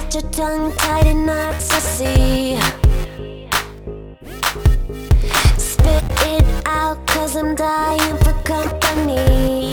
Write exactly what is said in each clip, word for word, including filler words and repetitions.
got your tongue tied in knots, I see. Spit it out, cause I'm dying for company.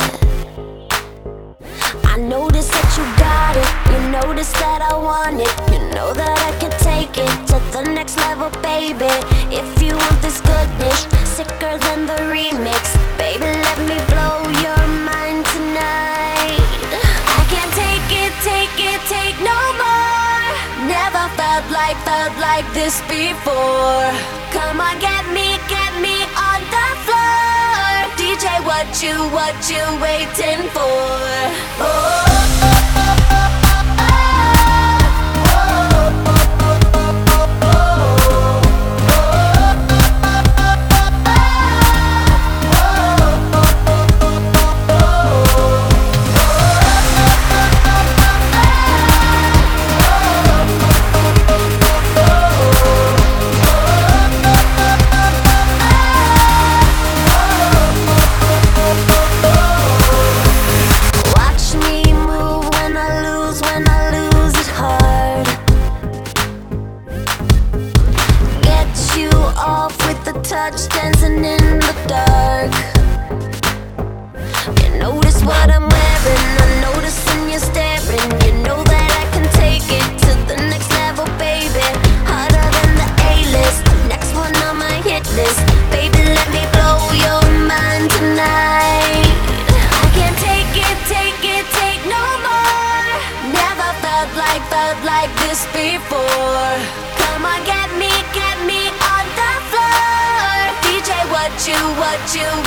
I notice that you got it, you notice that I want it. You know that I can take it to the next level, baby. If you want this goodness, sicker than the remix, baby, let me blow your mind tonight. I can't take it, take it, take no more. Never felt like, felt like this before. Come on, get me, get me on the floor. D J, what you, what you waiting for? Oh. Touch dancing in the dark. You notice what I'm wearing, I'm noticing you're staring. You know that I can take it to the next level, baby. Harder than the A-list, next one on my hit list. Baby, let me blow your mind tonight. I can't take it, take it, take no more. Never felt like, felt like this before. Come on, get me, get me on the floor. What you, what you